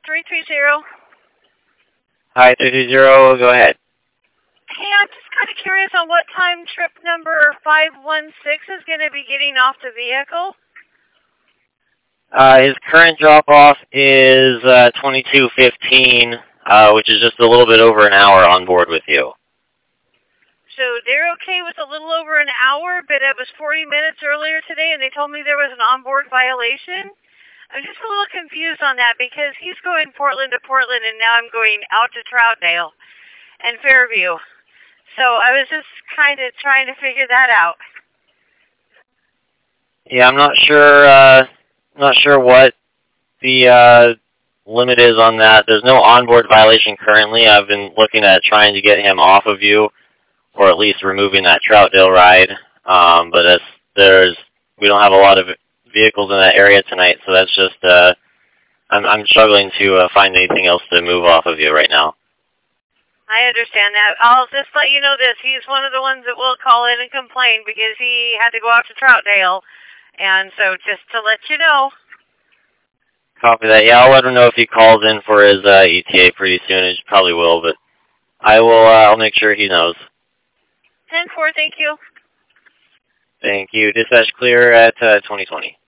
330. Hi, 330. Go ahead. Hey, I'm just kind of curious on what time trip number 516 is going to be getting off the vehicle. His current drop-off is 22:15, which is just a little bit over an hour on board with you. So they're okay with a little over an hour, but it was 40 minutes earlier today, and they told me there was an onboard violation. I'm just a little confused on that because he's going Portland to Portland, and now I'm going out to Troutdale and Fairview. So I was just kind of trying to figure that out. Yeah, I'm not sure what the limit is on that. There's no onboard violation currently. I've been looking at trying to get him off of you, or at least removing that Troutdale ride. But we don't have a lot of vehicles in that area tonight, so that's just I'm struggling to find anything else to move off of you right now. I understand that. I'll just let you know this. He's one of the ones that will call in and complain because he had to go out to Troutdale. And so just to let you know. Copy that. Yeah, I'll let him know if he calls in for his ETA pretty soon. He probably will, but I'll make sure he knows. 10-4, thank you. Thank you. Dispatch clear at 2020.